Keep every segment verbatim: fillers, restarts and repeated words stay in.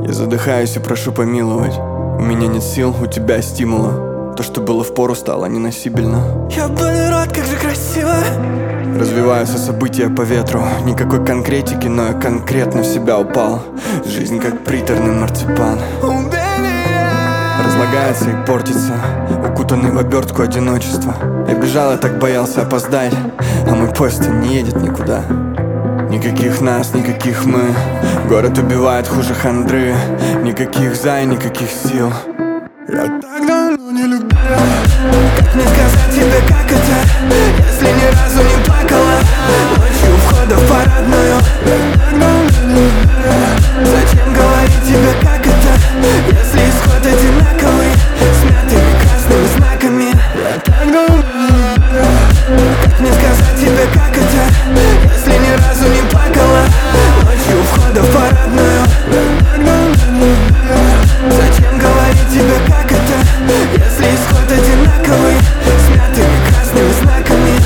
Я задыхаюсь и прошу помиловать. У меня нет сил, у тебя стимула. То, что было впору, стало неносибельно. Ёбаный рот, как же красиво. Развиваются события по ветру. Никакой конкретики, но я конкретно в себя упал. Жизнь как приторный марципан. Убей меня. Разлагается и портится, укутанный в обертку одиночества. Я бежал, я так боялся опоздать, а мой поезд не едет никуда. Никаких нас, никаких мы. Город убивает хуже хандры. Никаких зай, никаких сил. Я так давно не любил. Как мне сказать тебе, как это, если ни разу не плакала ночью у входа в парадную? Я так давно не любил. Зачем говорить тебе, как это, если исход одинаковый, смятыми красными знаками? Я так давно не любил. Как мне сказать тебе, как это, если ни разу не плакала ночью у входа в парадную? Я так давно не любил. Зачем говорить тебе, как это, если исход одинаковый, смятыми красными знаками?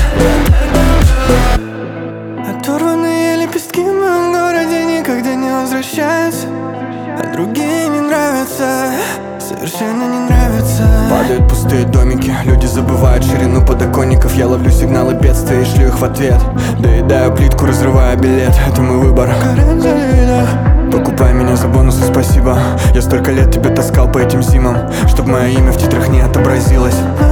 Оторванные лепестки в моем городе никогда не возвращаются, а другие не нравятся, совершенно не нравятся. Падают пустые домики, люди забывают ширину подоконников. Я ловлю сигналы бедствия и шлю их в ответ. Доедаю плитку, разрываю билет, это мой выбор. Покупай меня за бонусы, спасибо. Я столько лет тебя таскал по этим зимам, чтоб мое имя в титрах не отобразилось.